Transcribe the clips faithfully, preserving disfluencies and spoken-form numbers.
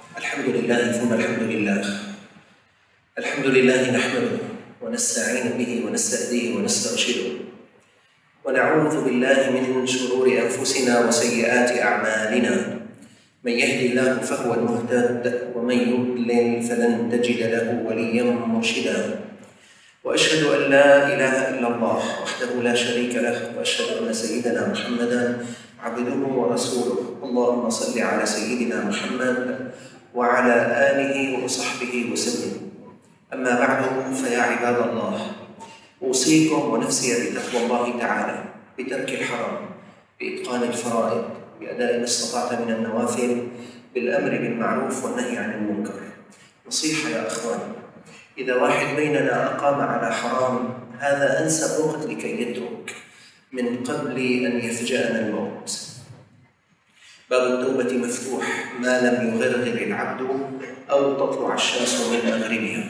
الحمد لله ثم الحمد لله الحمد لله نحمده ونستعين به ونستهديه ونسترشده ونعوذ بالله من شرور أنفسنا وسيئات أعمالنا. من يهدي الله فهو المهتد ومن يضلل فلن تجد له وليا مرشدا. وأشهد أن لا إله إلا الله وحده لا شريك له، وأشهد أن سيدنا محمدا عبده ورسوله. اللهم صل على سيدنا محمد وعلى آله وصحبه وسلم. أما بعد، فيا عباد الله، أوصيكم ونفسي بتقوى الله تعالى، بترك الحرام، بإتقان الفرائض، بأداء ما استطعت من النوافل، بالأمر بالمعروف والنهي عن المنكر. نصيحة يا أخوان، إذا واحد بيننا أقام على حرام، هذا أنسب وقت لكي يترك من قبل أن يفجأنا الموت. باب التوبة مفتوح ما لم يغرغر العبد أو تطلع الشمس من مغربها.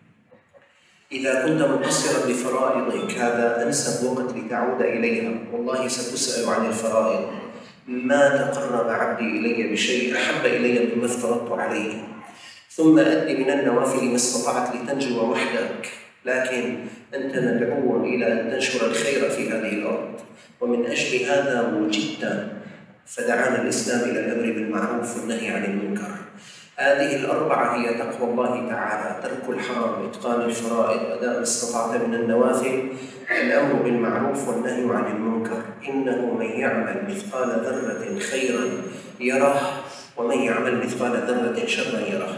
إذا كنت مقصرا بفرائضك، هذا أنسب وقت لتعود إليها. والله ستسأل عن الفرائض. ما تقرب عبدي إلي بشيء أحب إلي مما افترضت عليه. ثم أد من النوافل ما استطعت لتنجو وحدك، لكن أنت مدعو إلى أن تنشر الخير في هذه الأرض، ومن أجل هذا وجدت، فدعانا الإسلام إلى الأمر بالمعروف والنهي عن المنكر. هذه الأربعة هي تقوى الله تعالى: ترك الحرام، إتقان الفرائض، أداء ما استطعت من النوافل، الأمر بالمعروف والنهي عن المنكر. إنه من يعمل مثقال ذرة خيرا يره، ومن يعمل مثقال ذرة شرا يره.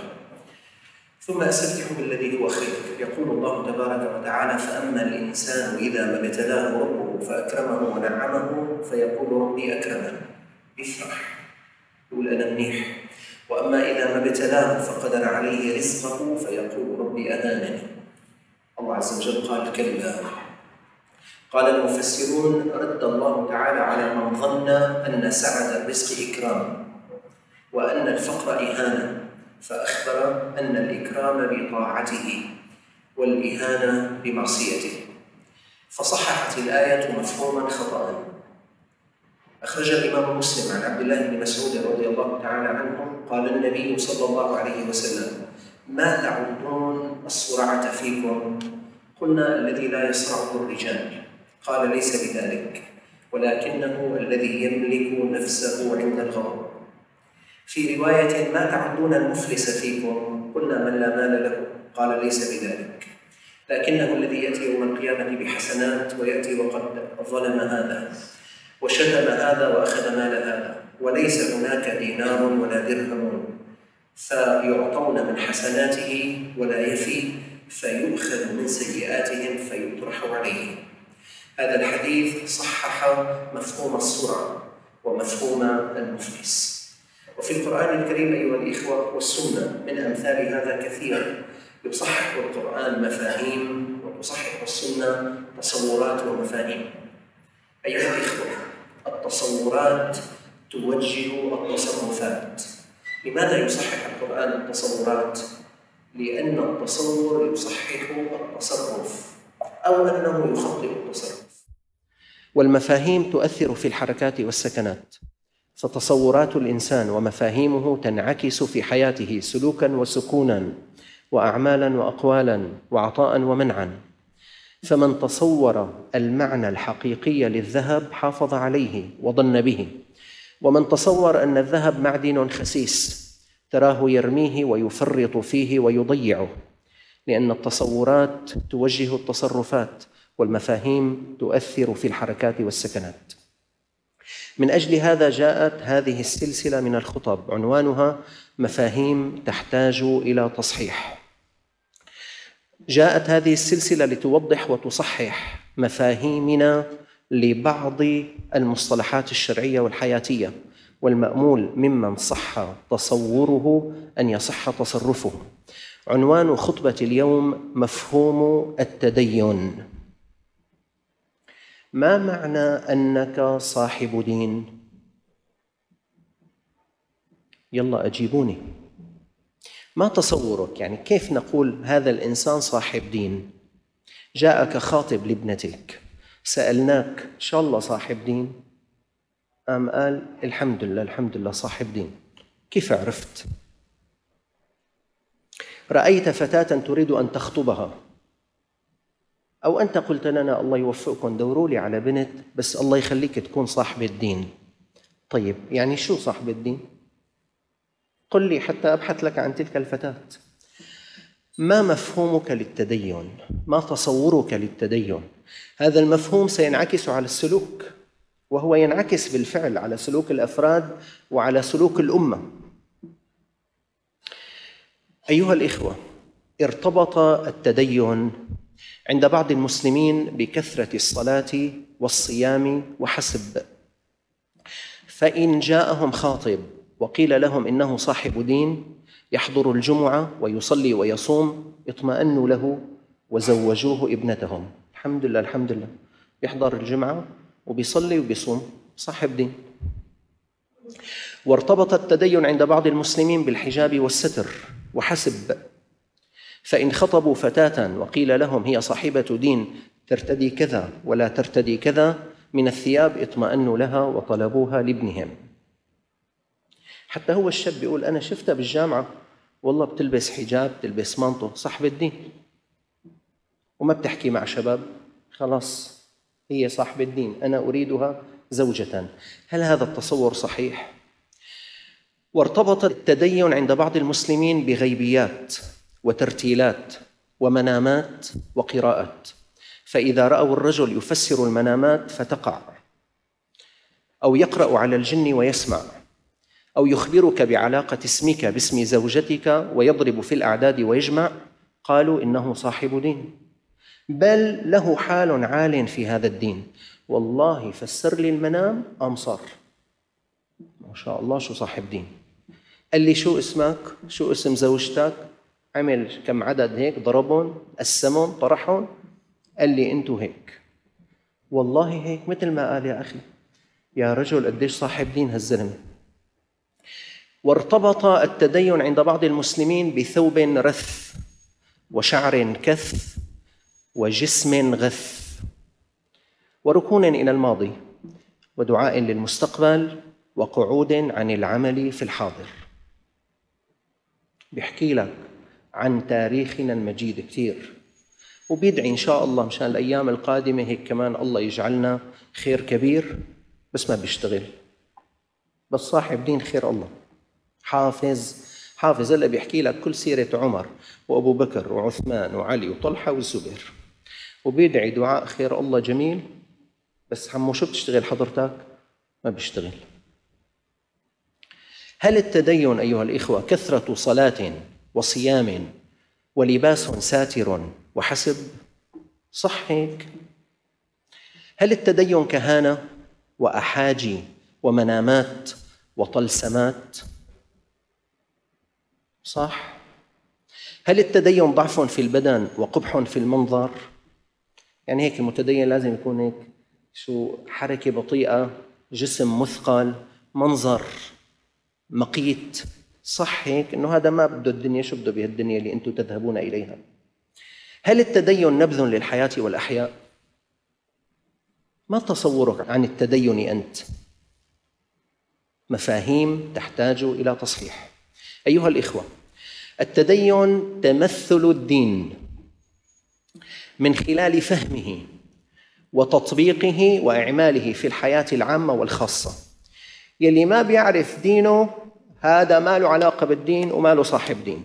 ثم أستفتح بالذي هو خير. يقول الله تبارك وتعالى: فأما الإنسان إذا ما ابتلاه ربه فأكرمه ونعمه فيقول ربي أكرمن، يفرح، يقول أنا منيح. وأما إذا ما ابتلاه فقدر عليه رزقه فيقول ربي أهانني. الله عز وجل قال: كلا. قال المفسرون: رد الله تعالى على من ظن أن سعة الرزق إكرام وأن الفقر إهانة، فأخبر أن الإكرام بطاعته والإهانة بمعصيته، فصححت الآية مفهوما خطأ. أخرج الإمام مسلم عن عبد الله بن مسعود رضي الله تعالى عنه قال النبي صلى الله عليه وسلم: ما تعدون الصرعة فيكم؟ قلنا: الذي لا يصرعه الرجال. قال: ليس بذلك، ولكنه الذي يملك نفسه عند الغضب. في رواية: ما تعدون المفلس فيكم؟ قلنا: من لا مال له. قال: ليس بذلك، لكنه الذي يأتي يوم القيامة بحسنات ويأتي وقد ظلم هذا وشتم هذا وأخذ مال هذا، وليس هناك دينار ولا درهم، فيعطون من حسناته ولا يفي، فيؤخذ من سيئاتهم فيطرح عليه. هذا الحديث صحح مفهوم الصرع ومفهوم المفلس. وفي القرآن الكريم أيها الإخوة والسنة من أمثال هذا كثير. يصحح القرآن مفاهيم وتصحح السنة تصورات ومفاهيم. أيها الإخوة، التصورات توجه التصرفات. لماذا يصحح القرآن التصورات؟ لأن التصور يصحح التصرف، أو أنه يخطئ التصرف. والمفاهيم تؤثر في الحركات والسكنات، فتصورات الإنسان ومفاهيمه تنعكس في حياته سلوكا وسكونا وأعمالا وأقوالا وعطاء ومنعا. فمن تصور المعنى الحقيقي للذهب حافظ عليه وظن به، ومن تصور أن الذهب معدن خسيس تراه يرميه ويفرط فيه ويضيعه، لأن التصورات توجه التصرفات والمفاهيم تؤثر في الحركات والسكنات. من أجل هذا جاءت هذه السلسلة من الخطب عنوانها مفاهيم تحتاج إلى تصحيح. جاءت هذه السلسلة لتوضح وتصحح مفاهيمنا لبعض المصطلحات الشرعية والحياتية، والمأمول ممن صح تصوره أن يصح تصرفه. عنوان خطبة اليوم: مفهوم التدين. ما معنى أنك صاحب دين؟ يلا أجيبوني. ما تصورك؟ يعني كيف نقول هذا الإنسان صاحب دين؟ جاءك خاطب لابنتك، سألناك: إن شاء الله صاحب دين؟ قام قال: الحمد لله الحمد لله صاحب دين. كيف عرفت؟ رأيت فتاة تريد أن تخطبها، أو أنت قلت لنا الله يوفقكم دوروا لي على بنت بس الله يخليك تكون صاحب الدين. طيب يعني شو صاحب الدين؟ قل لي حتى أبحث لك عن تلك الفتاة. ما مفهومك للتدين؟ ما تصورك للتدين؟ هذا المفهوم سينعكس على السلوك، وهو ينعكس بالفعل على سلوك الأفراد وعلى سلوك الأمة. أيها الإخوة، ارتبط التدين عند بعض المسلمين بكثرة الصلاة والصيام وحسب، فإن جاءهم خاطب وقيل لهم إنه صاحب دين يحضر الجمعة ويصلي ويصوم اطمأنوا له وزوجوه ابنتهم. الحمد لله الحمد لله، يحضر الجمعة وبيصلي وبيصوم، صاحب دين. وارتبط التدين عند بعض المسلمين بالحجاب والستر وحسب، فإن خطبوا فتاة وقيل لهم هي صاحبة دين ترتدي كذا ولا ترتدي كذا من الثياب اطمأنوا لها وطلبوها لابنهم. حتى هو الشاب بيقول أنا شفتها بالجامعة والله بتلبس حجاب بتلبس مانطو، صاحبة دين، وما بتحكي مع شباب، خلاص هي صاحبة دين، أنا أريدها زوجة. هل هذا التصور صحيح؟ وارتبط التدين عند بعض المسلمين بغيبيات وترتيلات ومنامات وقراءات، فإذا رأوا الرجل يفسر المنامات فتقع، أو يقرأ على الجن ويسمع، أو يخبرك بعلاقة اسمك باسم زوجتك ويضرب في الأعداد ويجمع، قالوا إنه صاحب دين، بل له حال عال في هذا الدين، والله فسر لي المنام أمصر، ما شاء الله شو صاحب دين. قال لي شو اسمك؟ شو اسم زوجتك؟ عمل كم عدد هيك، ضربهم قسمهم طرحهم، قال لي أنتوا هيك، والله هيك مثل ما قال. يا أخي يا رجل قديش صاحب دين هالزلمة. وارتبط التدين عند بعض المسلمين بثوب رث وشعر كث وجسم غث وركون إلى الماضي ودعاء للمستقبل وقعود عن العمل في الحاضر. بيحكي لك عن تاريخنا المجيد كثير، وبيدعي إن شاء الله مشان الأيام القادمة هيك كمان الله يجعلنا خير كبير، بس ما بيشتغل، بس صاحب دين خير الله، حافظ حافظ. هلا بيحكي لك كل سيرة عمر وأبو بكر وعثمان وعلي وطلحة والزبير، وبيدعي دعاء خير الله جميل، بس عمو شو بتشتغل حضرتك؟ ما بيشتغل. هل التدين أيها الإخوة كثرة صلاة وصيام ولباس ساتر وحسب؟ صح هيك؟ هل التدين كهانة وأحاجي ومنامات وطلسمات؟ صح. هل التدين ضعف في البدن وقبح في المنظر؟ يعني هيك المتدين لازم يكون هيك شو حركة بطيئة، جسم مثقل، منظر مقيت، صح هيك؟ إنه هذا ما بده الدنيا، شو بده بهالدنيا اللي أنتم تذهبون إليها؟ هل التدين نبذ للحياة والأحياء؟ ما تصورك عن التدين أنت؟ مفاهيم تحتاج إلى تصحيح. أيها الإخوة، التدين تمثل الدين من خلال فهمه وتطبيقه وإعماله في الحياة العامة والخاصة. يلي ما بيعرف دينه هذا ما له علاقة بالدين وما له صاحب دين.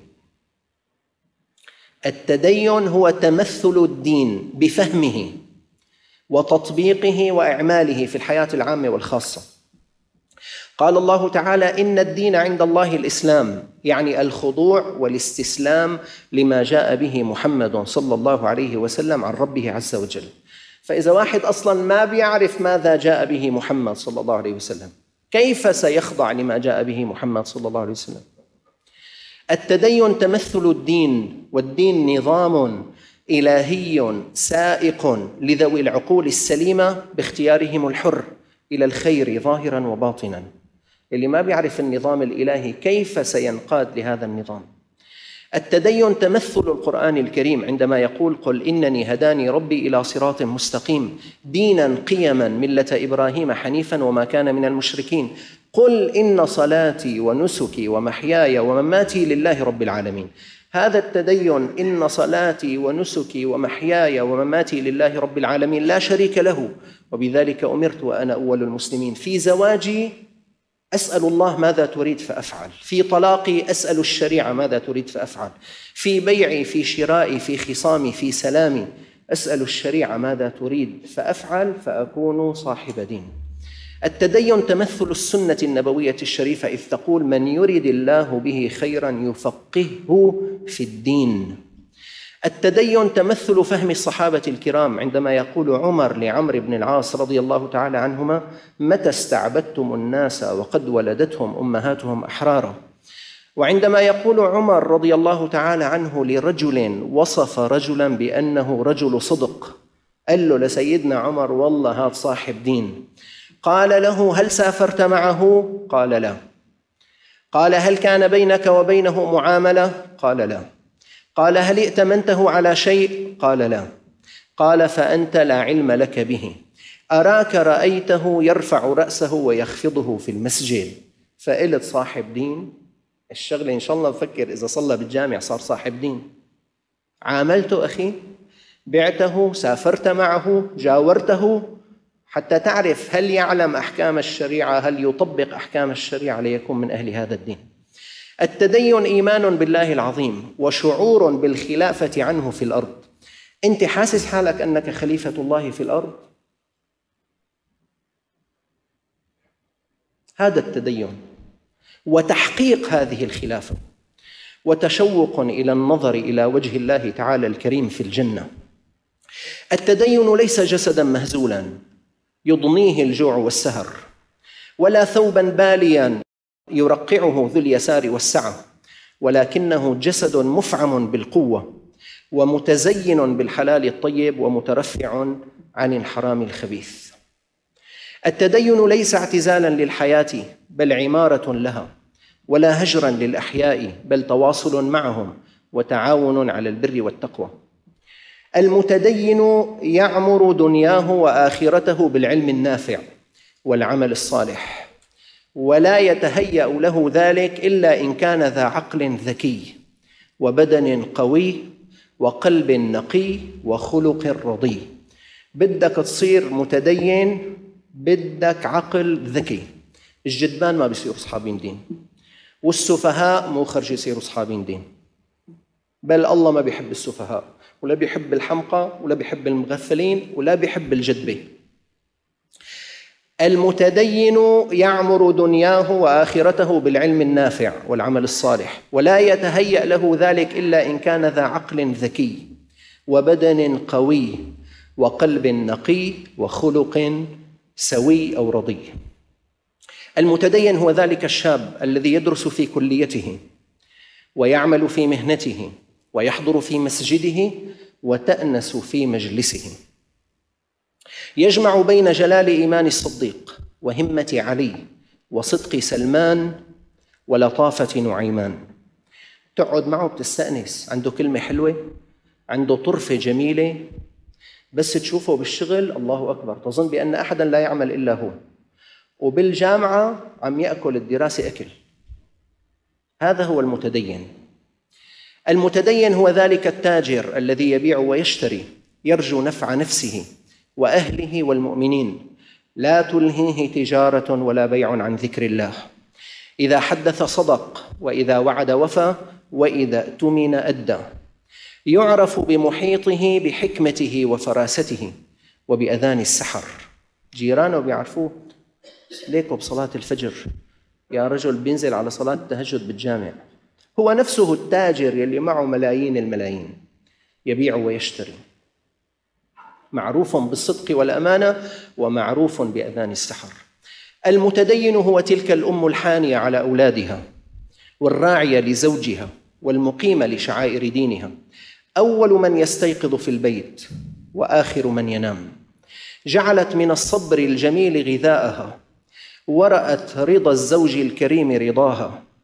التدين هو تمثل الدين بفهمه وتطبيقه وإعماله في الحياة العامة والخاصة. قال الله تعالى: إن الدين عند الله الإسلام، يعني الخضوع والاستسلام لما جاء به محمد صلى الله عليه وسلم عن ربه عز وجل. فإذا واحد أصلاً ما بيعرف ماذا جاء به محمد صلى الله عليه وسلم، كيف سيخضع لما جاء به محمد صلى الله عليه وسلم؟ التدين تمثل الدين، والدين نظام إلهي سائق لذوي العقول السليمة باختيارهم الحر إلى الخير ظاهراً وباطناً. اللي ما بيعرف النظام الإلهي كيف سينقاد لهذا النظام؟ التدين تمثل القرآن الكريم عندما يقول: قل إنني هداني ربي إلى صراط مستقيم دينا قيما ملة إبراهيم حنيفا وما كان من المشركين. قل إن صلاتي ونسكي ومحياي ومماتي لله رب العالمين. هذا التدين، إن صلاتي ونسكي ومحياي ومماتي لله رب العالمين لا شريك له وبذلك أمرت وأنا أول المسلمين. في زواجي أسأل الله ماذا تريد فأفعل، في طلاقي أسأل الشريعة ماذا تريد فأفعل، في بيعي، في شرائي، في خصامي، في سلامي أسأل الشريعة ماذا تريد فأفعل فأكون صاحب دين. التدين تمثل السنة النبوية الشريفة إذ تقول: من يرد الله به خيرا يفقهه في الدين. التدين تمثل فهم الصحابة الكرام عندما يقول عمر لعمرو بن العاص رضي الله تعالى عنهما: متى استعبدتم الناس وقد ولدتهم أمهاتهم أحرارا. وعندما يقول عمر رضي الله تعالى عنه لرجل وصف رجلا بأنه رجل صدق، قال له لسيدنا عمر: والله هذا صاحب دين. قال له: هل سافرت معه؟ قال لا. قال: هل كان بينك وبينه معاملة؟ قال لا. قال: هل ائتمنته على شيء؟ قال لا. قال: فأنت لا علم لك به، أراك رأيته يرفع رأسه ويخفضه في المسجد فقلت صاحب دين. الشغلة إن شاء الله بفكر إذا صلى بالجامع صار صاحب دين. عاملته أخي، بعته، سافرت معه، جاورته، حتى تعرف هل يعلم أحكام الشريعة، هل يطبق أحكام الشريعة ليكون من أهل هذا الدين. التدين إيمان بالله العظيم وشعور بالخلافة عنه في الأرض. أنت حاسس حالك أنك خليفة الله في الأرض؟ هذا التدين وتحقيق هذه الخلافة وتشوق إلى النظر إلى وجه الله تعالى الكريم في الجنة. التدين ليس جسدا مهزولا يضنيه الجوع والسهر، ولا ثوبا باليا يرقعه ذو اليسار والسعة، ولكنه جسد مفعم بالقوة ومتزين بالحلال الطيب ومترفع عن الحرام الخبيث. التدين ليس اعتزالا للحياة بل عمارة لها، ولا هجرا للأحياء بل تواصل معهم وتعاون على البر والتقوى. المتدين يعمر دنياه وآخرته بالعلم النافع والعمل الصالح، ولا يتهيأ له ذلك إلا إن كان ذا عقل ذكي وبدن قوي وقلب نقي وخلق رضي. بدك تصير متدين، بدك عقل ذكي. الجدبان ما بيصيروا أصحابين دين، والسفهاء مو خرج يصيروا أصحابين دين، بل الله ما بيحب السفهاء ولا بيحب الحمقى ولا بيحب المغفلين ولا بيحب الجدبة. المتدين يعمر دنياه وآخرته بالعلم النافع والعمل الصالح، ولا يتهيأ له ذلك إلا إن كان ذا عقل ذكي وبدن قوي وقلب نقي وخلق سوي أو رضي. المتدين هو ذلك الشاب الذي يدرس في كليته ويعمل في مهنته ويحضر في مسجده وتأنس في مجلسه، يجمع بين جلال إيمان الصديق وهمة علي وصدق سلمان ولطافة نعيمان. تقعد معه بتستأنس، عنده كلمة حلوة، عنده طرفة جميلة، بس تشوفه بالشغل الله أكبر تظن بأن أحدا لا يعمل إلا هو، وبالجامعة عم يأكل الدراسة أكل. هذا هو المتدين. المتدين هو ذلك التاجر الذي يبيع ويشتري، يرجو نفع نفسه وأهله والمؤمنين، لا تلهيه تجارة ولا بيع عن ذكر الله. إذا حدث صدق، وإذا وعد وفى، وإذا اؤتمن أدى. يعرف بمحيطه بحكمته وفراسته وبأذان السحر. جيرانه بيعرفوه ليكوا بصلاة الفجر، يا رجل بينزل على صلاة التهجد بالجامع. هو نفسه التاجر يلي معه ملايين الملايين يبيع ويشتري، معروف بالصدق والأمانة ومعروف بأذان السحر. المتدين هو تلك الأم الحانية على أولادها والراعية لزوجها والمقيمة لشعائر دينها، أول من يستيقظ في البيت وآخر من ينام. جعلت من الصبر الجميل غذاءها، ورأت رضا الزوج الكريم رضاها،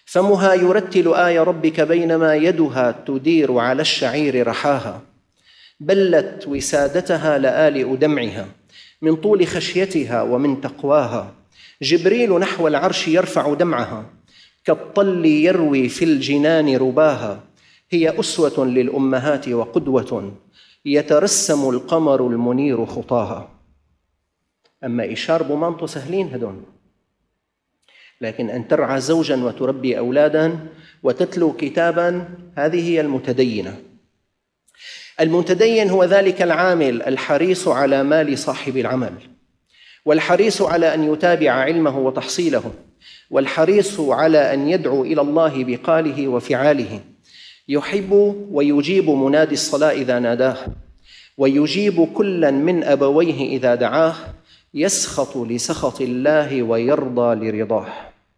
فمها يرتل آي ربك بينما يدها تدير على الشعير رحاها، بلت وسادتها لآلئ دمعها من طول خشيتها ومن تقواها، جبريل نحو العرش يرفع دمعها كالطل يروي في الجنان رباها، هي أسوة للأمهات وقدوة يترسم القمر المنير خطاها. أما إيشار بومانطو سهلين هدون، لكن أن ترعى زوجاً وتربي أولادا وتتلو كتاباً هذه هي المتدينة. المتدين هو ذلك العامل الحريص على مال صاحب العمل، والحريص على أن يتابع علمه وتحصيله، والحريص على أن يدعو إلى الله بقاله وفعاله، يحب ويجيب منادي الصلاة إذا ناداه، ويجيب كلا من أبويه إذا دعاه، يسخط لسخط الله ويرضى لرضاه.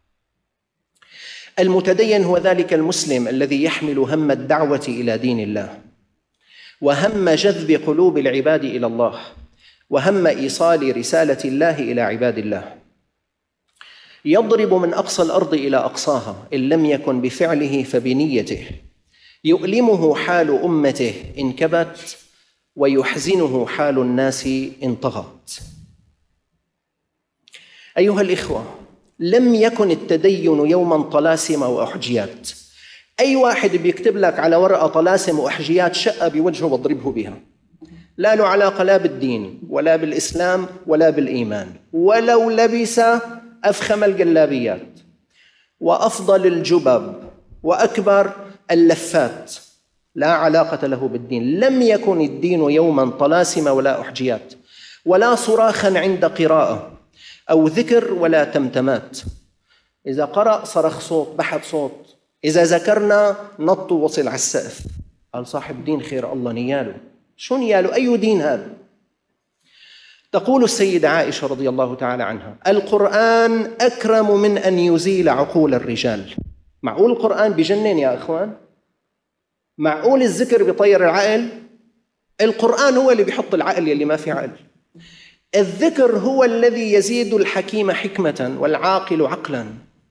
المتدين هو ذلك المسلم الذي يحمل هم الدعوة إلى دين الله، وهم جذب قلوب العباد إلى الله، وهم إيصال رسالة الله إلى عباد الله، يضرب من أقصى الأرض إلى أقصاها إن لم يكن بفعله فبنيته، يؤلمه حال أمته إن كبت، ويحزنه حال الناس إن طغت. أيها الإخوة، لم يكن التدين يوما طلاسم وأحجيات. أي واحد بيكتب لك على ورقة طلاسم وأحجيات شقة بوجهه واضربه بها، لا له علاقة لا بالدين ولا بالإسلام ولا بالإيمان، ولو لبس أفخم الجلابيات وأفضل الجبب وأكبر اللفات، لا علاقة له بالدين. لم يكن الدين يوما طلاسم ولا أحجيات، ولا صراخا عند قراءة أو ذكر ولا تمتمات. إذا قرأ صرخ صوت بحث صوت، إذا ذكرنا نط وصل على السقف. قال صاحب دين خير الله نياله. شو نياله؟ أي دين هذا؟ تقول السيدة عائشة رضي الله تعالى عنها: القرآن أكرم من أن يزيل عقول الرجال. معقول القرآن بجنن يا إخوان؟ معقول الذكر بيطير العقل؟ القرآن هو اللي بيحط العقل يلي ما في عقل. الذكر هو الذي يزيد الحكيم حكمة والعاقل عقلا.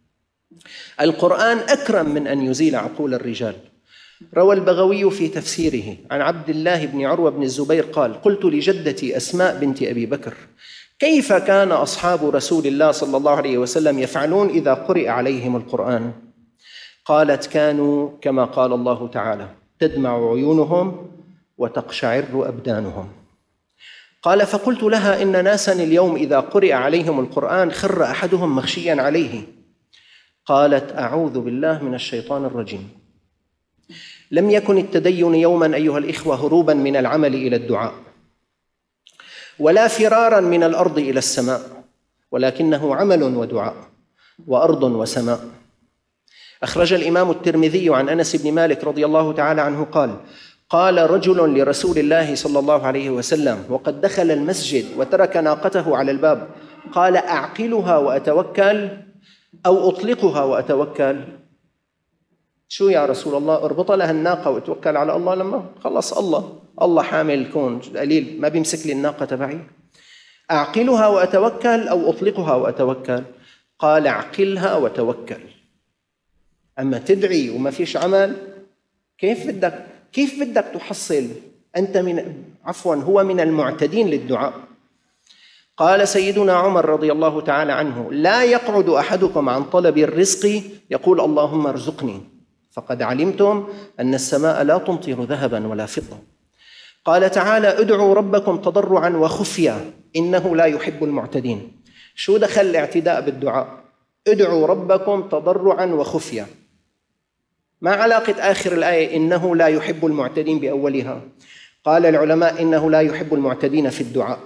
القرآن أكرم من أن يزيل عقول الرجال. روى البغوي في تفسيره عن عبد الله بن عروة بن الزبير قال: قلت لجدتي أسماء بنت أبي بكر: كيف كان أصحاب رسول الله صلى الله عليه وسلم يفعلون إذا قرئ عليهم القرآن؟ قالت: كانوا كما قال الله تعالى: تدمع عيونهم وتقشعر أبدانهم. قال: فقلت لها: إن ناسا اليوم إذا قرئ عليهم القرآن خر أحدهم مغشيا عليه. قالت: أعوذ بالله من الشيطان الرجيم. لم يكن التدين يوما أيها الإخوة هروبا من العمل إلى الدعاء، ولا فرارا من الأرض إلى السماء، ولكنه عمل ودعاء وأرض وسماء. أخرج الإمام الترمذي عن أنس بن مالك رضي الله تعالى عنه قال: قال رجل لرسول الله صلى الله عليه وسلم وقد دخل المسجد وترك ناقته على الباب، قال: أعقلها وأتوكل أو أطلقها وأتوكل؟ شو يا رسول الله؟ اربط لها الناقة واتوكل على الله. لما خلص الله الله حامل الكون قليل ما بيمسك لي الناقة تبعي. أعقلها وأتوكل أو أطلقها وأتوكل؟ قال: أعقلها وتوكل. أما تدعي وما فيش عمل، كيف بدك كيف بدك تحصل؟ أنت من عفوا هو من المعتدين للدعاء. قال سيدنا عمر رضي الله تعالى عنه: لا يقعد أحدكم عن طلب الرزق يقول اللهم ارزقني، فقد علمتم أن السماء لا تمطر ذهبا ولا فضة. قال تعالى: ادعوا ربكم تضرعا وخفيا إنه لا يحب المعتدين. شو دخل الاعتداء بالدعاء؟ ادعوا ربكم تضرعا وخفيا. ما علاقة آخر الآية إنه لا يحب المعتدين بأولها؟ قال العلماء: إنه لا يحب المعتدين في الدعاء.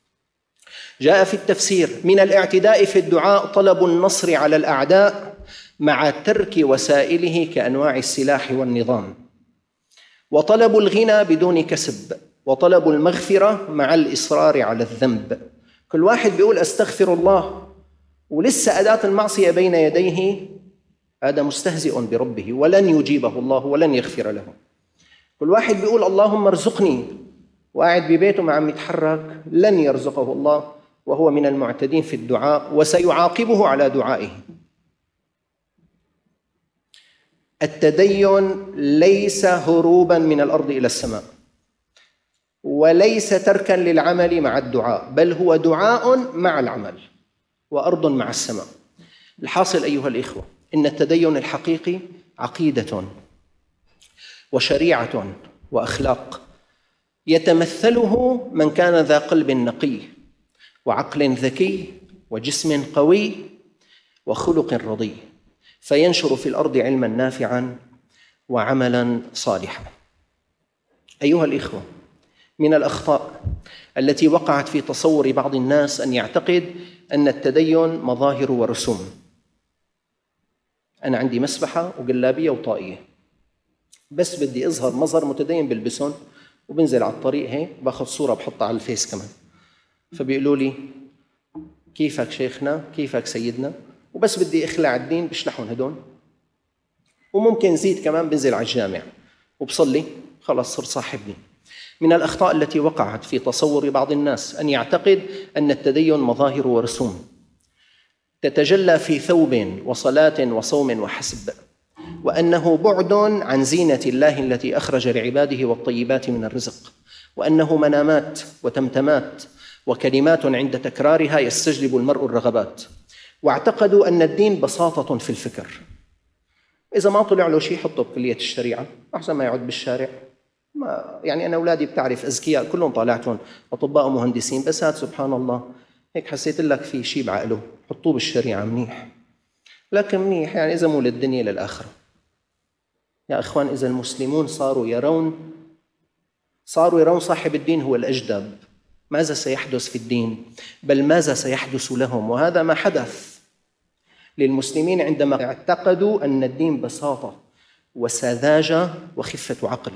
جاء في التفسير: من الاعتداء في الدعاء طلب النصر على الأعداء مع ترك وسائله كأنواع السلاح والنظام، وطلب الغنى بدون كسب، وطلب المغفرة مع الإصرار على الذنب. كل واحد بيقول أستغفر الله ولسه أداة المعصية بين يديه، هذا مستهزئ بربه ولن يجيبه الله ولن يغفر له. كل واحد بيقول اللهم ارزقني وقاعد ببيته ما عم يتحرك، لن يرزقه الله وهو من المعتدين في الدعاء، وسيعاقبه على دعائه. التدين ليس هروبا من الأرض إلى السماء، وليس تركا للعمل مع الدعاء، بل هو دعاء مع العمل وأرض مع السماء. الحاصل أيها الإخوة، إن التدين الحقيقي عقيدة وشريعة وأخلاق يتمثله من كان ذا قلب نقي وعقل ذكي وجسم قوي وخلق رضي، فينشر في الأرض علما نافعا وعملا صالحا. أيها الإخوة، من الأخطاء التي وقعت في تصور بعض الناس أن يعتقد أن التدين مظاهر ورسوم. أنا عندي مسبحة وقلابية وطاقية، بس بدي أظهر مظهر متدين بلبسهم، وبنزل على الطريق هيك باخذ صورة بحطها على الفيس كمان، فبيقولوا لي كيفك شيخنا، كيفك سيدنا، وبس بدي أخلع الدين بشلحهم هدول، وممكن زيد كمان بنزل على الجامع وبصلي، خلاص صرت صاحب دين. من الأخطاء التي وقعت في تصور بعض الناس أن يعتقد أن التدين مظاهر ورسوم تتجلى في ثوب وصلاة وصوم وحسب، وأنه بعد عن زينة الله التي أخرج لعباده والطيبات من الرزق، وأنه منامات وتمتمات وكلمات عند تكرارها يستجلب المرء الرغبات. واعتقدوا أن الدين بساطة في الفكر، إذا ما طلع له شيء حطه بكلية الشريعة أحسن ما يقعد بالشارع. ما يعني أنا أولادي بتعرف أذكياء كلهم طالعتهم أطباء ومهندسين، بس هات سبحان الله هيك حسيت لك في شيء بعقله حطوه بالشريعة منيح، لكن منيح يعني إذا مو للدنيا للآخرة. يا إخوان، إذا المسلمون صاروا يرون صاروا يرون صاحب الدين هو الأجدب، ماذا سيحدث في الدين؟ بل ماذا سيحدث لهم؟ وهذا ما حدث للمسلمين عندما اعتقدوا أن الدين بساطة وسذاجة وخفة عقل.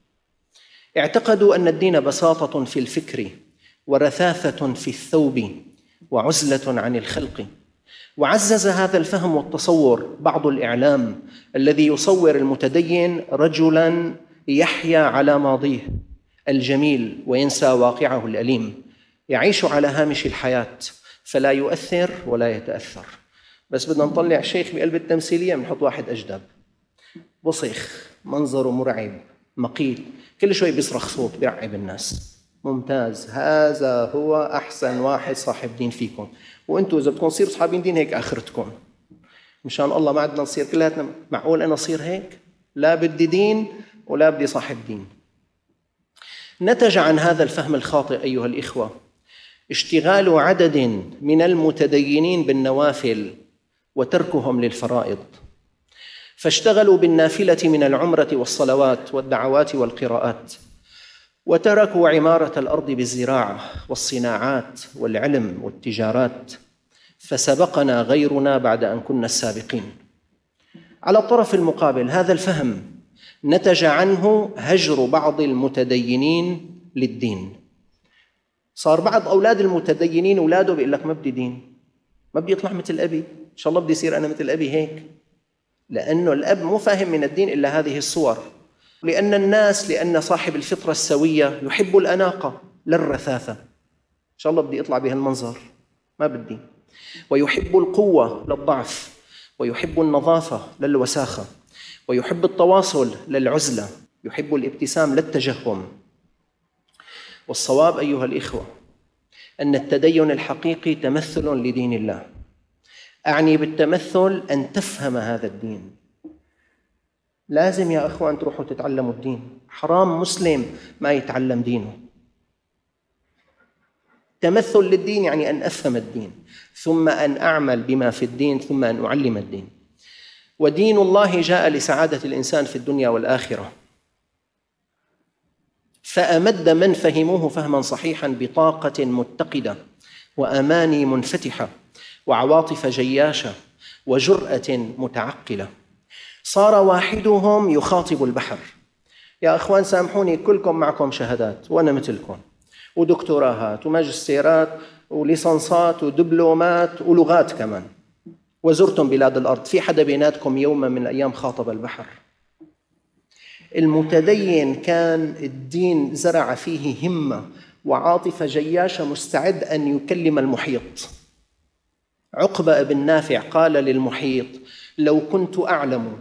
اعتقدوا أن الدين بساطة في الفكر ورثاثة في الثوب وعزلة عن الخلق. وعزز هذا الفهم والتصور بعض الإعلام الذي يصور المتدين رجلاً يحيا على ماضيه الجميل وينسى واقعه الأليم، يعيش على هامش الحياة فلا يؤثر ولا يتأثر. بس بدنا نطلع شيخ بقلب التمثيلية بنحط واحد أجدب بصيخ، منظره مرعب مقيت، كل شوي بيصرخ صوت بيرعب الناس. ممتاز، هذا هو أحسن واحد صاحب دين فيكم، وأنتوا إذا بدكم تصيروا صاحبين دين هيك آخرتكم مشان الله. ما عندنا نصير كلاتنا، معقول أنا أصير هيك؟ لا بدي دين ولا بدي صاحب دين. نتج عن هذا الفهم الخاطئ أيها الإخوة اشتغال عدد من المتدينين بالنوافل وتركهم للفرائض، فاشتغلوا بالنافلة من العمرة والصلوات والدعوات والقراءات، وتركوا عمارة الأرض بالزراعة والصناعات والعلم والتجارات، فسبقنا غيرنا بعد أن كنا السابقين. على الطرف المقابل هذا الفهم نتج عنه هجر بعض المتدينين للدين. صار بعض أولاد المتدينين أولاده بيقول لك ما بدي دين، ما بدي أطلع مثل أبي، إن شاء الله بدي يصير أنا مثل أبي هيك، لأنه الأب مو فاهم من الدين إلا هذه الصور. لأن الناس لأن صاحب الفطرة السوية يحب الأناقة للرثاثة، إن شاء الله بدي أطلع بهالمنظر، ما بدي. ويحب القوة للضعف، ويحب النظافة للوساخة، ويحب التواصل للعزلة، يحب الابتسام للتجهم. والصواب أيها الإخوة أن التدين الحقيقي تمثل لدين الله. أعني بالتمثل أن تفهم هذا الدين. لازم يا أخوان تروحوا تتعلموا الدين، حرام مسلم ما يتعلم دينه. تمثل للدين يعني أن أفهم الدين، ثم أن أعمل بما في الدين، ثم أن أعلم الدين. ودين الله جاء لسعادة الإنسان في الدنيا والآخرة، فأمد من فهموه فهما صحيحا بطاقة متقدة وأماني منفتحة وعواطف جياشة وجرأة متعقلة. صار واحدهم يخاطب البحر. يا أخوان سامحوني، كلكم معكم شهادات وأنا مثلكم، ودكتوراهات وماجستيرات وليسانسات ودبلومات ولغات كمان، وزرتم بلاد الأرض. في حدا بيناتكم يوما من الأيام خاطب البحر؟ المتدين كان الدين زرع فيه همة وعاطفة جياشة، مستعد أن يكلم المحيط. عقبة بن نافع قال للمحيط: لو كنت أعلم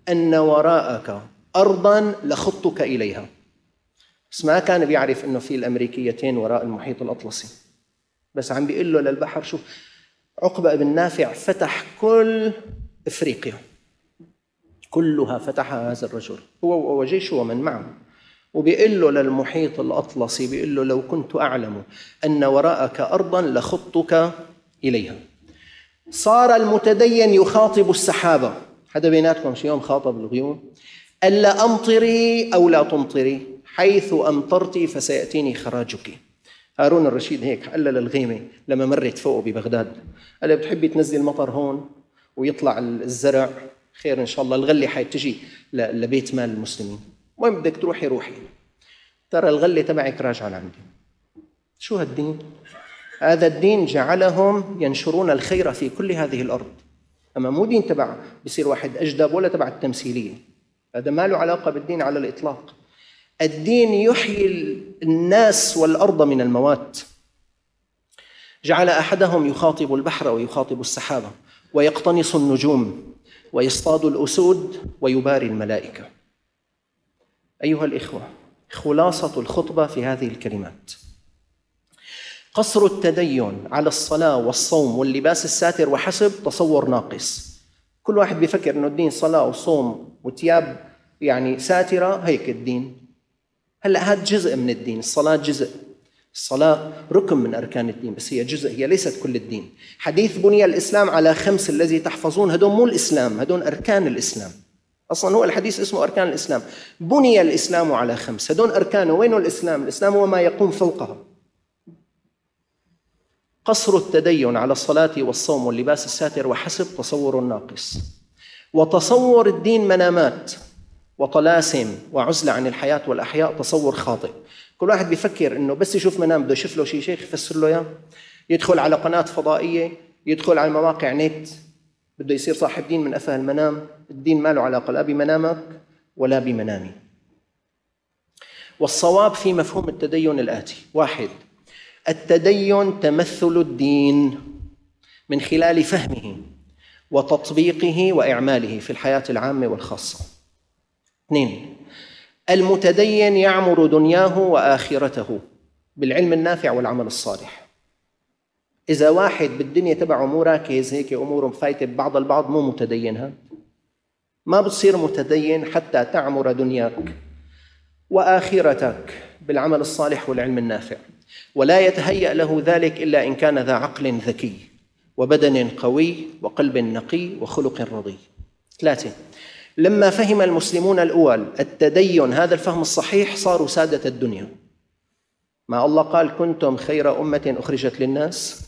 أن وراءك أرضاً لخطك إليها. بس ما كان بيعرف أنه في الأمريكيتين وراء المحيط الأطلسي، بس عم بيقول له للبحر شوف عقبة بن نافع فتح كل إفريقيا كلها، فتحها هذا الرجل هو وجيشه ومن معه، وبيقول له للمحيط الأطلسي بيقول له لو كنت أعلم أن وراءك أرضاً لخطك إليها. صار المتدين يخاطب السحابة. حدا بيناتكم شي يوم خاطب الغيوم؟ ألا أمطري أو لا تمطري، حيث أمطرتي فسيأتيني خراجك. هارون الرشيد هيك قال للغيمة لما مرت فوقه ببغداد، قال بتحبي تنزل مطر هون ويطلع الزرع؟ خير إن شاء الله، الغلة حيتجي لبيت مال المسلمين، وين بدك تروحي روحي، ترى الغلة تبعك راجعة عندي. شو هالدين؟ هذا الدين جعلهم ينشرون الخير في كل هذه الأرض. أما مو دين تبع بصير واحد أجدب ولا تبع التمثيلية، هذا ما له علاقة بالدين على الإطلاق. الدين يحيي الناس والأرض من الموات. جعل أحدهم يخاطب البحر ويخاطب السحابة، ويقتنص النجوم، ويصطاد الأسود، ويباري الملائكة. أيها الإخوة، خلاصة الخطبة في هذه الكلمات: قصر التدين على الصلاة والصوم واللباس الساتر وحسب تصور ناقص. كل واحد بيفكر إنه الدين صلاة وصوم وثياب يعني ساترة، هيك الدين. هلأ هذا جزء من الدين، الصلاة جزء، الصلاة ركن من أركان الدين، بس هي جزء، هي ليست كل الدين. حديث بني الإسلام على خمس الذي تحفظون، هدول مو الإسلام، هدول أركان الإسلام. أصلاً هو الحديث اسمه أركان الإسلام. بني الإسلام على خمس، هدول أركانه. وينه الإسلام؟ الإسلام هو ما يقوم فوقها. قصر التدين على الصلاة والصوم واللباس الساتر وحسب تصور ناقص. وتصور الدين منامات وطلاسم وعزلة عن الحياة والأحياء، تصور خاطئ. كل واحد بيفكر إنه بس يشوف منام بده يشوف له شيء شيخ يفسر له إياه، يدخل على قناة فضائية، يدخل على مواقع نت، بده يصير صاحب دين من أفه المنام. الدين ما له علاقة لا بمنامك ولا بمنامي. والصواب في مفهوم التدين الآتي: واحد، التدين تمثل الدين من خلال فهمه وتطبيقه وإعماله في الحياة العامة والخاصة. اثنين، المتدين يعمر دنياه وآخرته بالعلم النافع والعمل الصالح. إذا واحد بالدنيا تبعه مو راكز، هيك أموره مفايتة ببعض البعض، مو متدين. هذا ما بتصير متدين حتى تعمر دنياك وآخرتك بالعمل الصالح والعلم النافع، ولا يتهيأ له ذلك إلا إن كان ذا عقل ذكي وبدن قوي وقلب نقي وخلق رضي. ثلاثة، لما فهم المسلمون الأول التدين هذا الفهم الصحيح صاروا سادة الدنيا. ما الله قال كنتم خير أمة أخرجت للناس،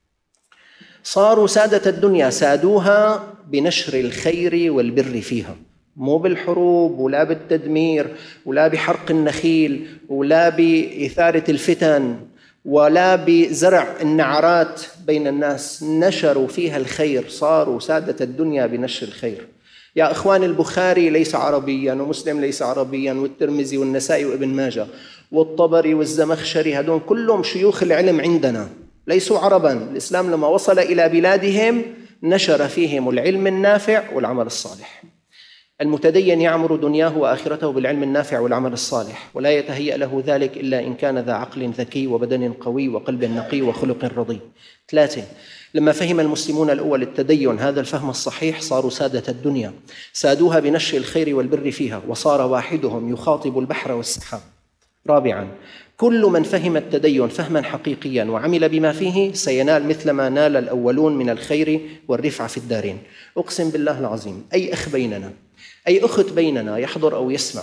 صاروا سادة الدنيا، سادوها بنشر الخير والبر فيها، مو بالحروب ولا بالتدمير ولا بحرق النخيل ولا بإثارة الفتن ولا بزرع النعرات بين الناس. نشروا فيها الخير، صاروا سادة الدنيا بنشر الخير. يا إخوان، البخاري ليس عربيا، ومسلم ليس عربيا، والترمذي والنسائي وابن ماجه والطبري والزمخشري، هدول كلهم شيوخ العلم عندنا، ليسوا عربا. الإسلام لما وصل إلى بلادهم نشر فيهم العلم النافع والعمل الصالح. المتدين يعمر دنياه وآخرته بالعلم النافع والعمل الصالح، ولا يتهيأ له ذلك إلا إن كان ذا عقل ذكي وبدن قوي وقلب نقي وخلق رضي. ثلاثة، لما فهم المسلمون الأول التدين هذا الفهم الصحيح صاروا سادة الدنيا، سادوها بنشر الخير والبر فيها، وصار واحدهم يخاطب البحر والسحاب. رابعاً، كل من فهم التدين فهما حقيقيا وعمل بما فيه سينال مثل ما نال الأولون من الخير والرفعة في الدارين. أقسم بالله العظيم، أي أخ بيننا، أي أخت بيننا يحضر أو يسمع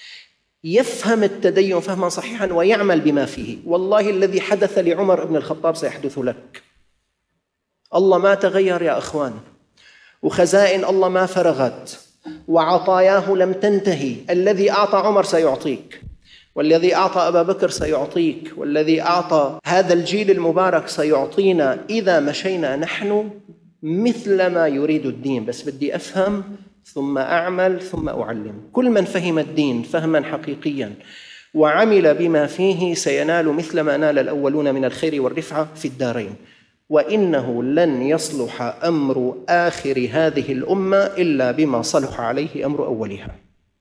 يفهم التدين فهما صحيحا ويعمل بما فيه، والله الذي حدث لعمر بن الخطاب سيحدث لك. الله ما تغير يا أخوان، وخزائن الله ما فرغت، وعطاياه لم تنتهي. الذي أعطى عمر سيعطيك، والذي أعطى أبا بكر سيعطيك، والذي أعطى هذا الجيل المبارك سيعطينا إذا مشينا نحن مثل ما يريد الدين. بس بدي أفهم ثم أعمل ثم أعلم. كل من فهم الدين فهما حقيقيا وعمل بما فيه سينال مثل ما نال الأولون من الخير والرفعة في الدارين. وإنه لن يصلح أمر آخر هذه الأمة إلا بما صلح عليه أمر أولها.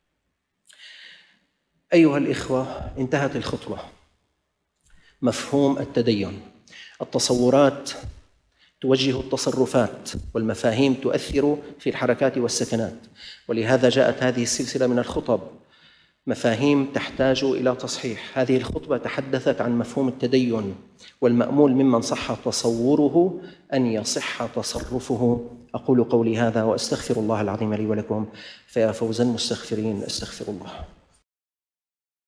أيها الإخوة، انتهت الخطوة. مفهوم التدين، التصورات توجه التصرفات، والمفاهيم تؤثر في الحركات والسكنات، ولهذا جاءت هذه السلسلة من الخطب مفاهيم تحتاج إلى تصحيح. هذه الخطبة تحدثت عن مفهوم التدين، والمأمول ممن صح تصوره أن يصح تصرفه. أقول قولي هذا وأستغفر الله العظيم لي ولكم، فيا فوز المستغفرين، أستغفر الله.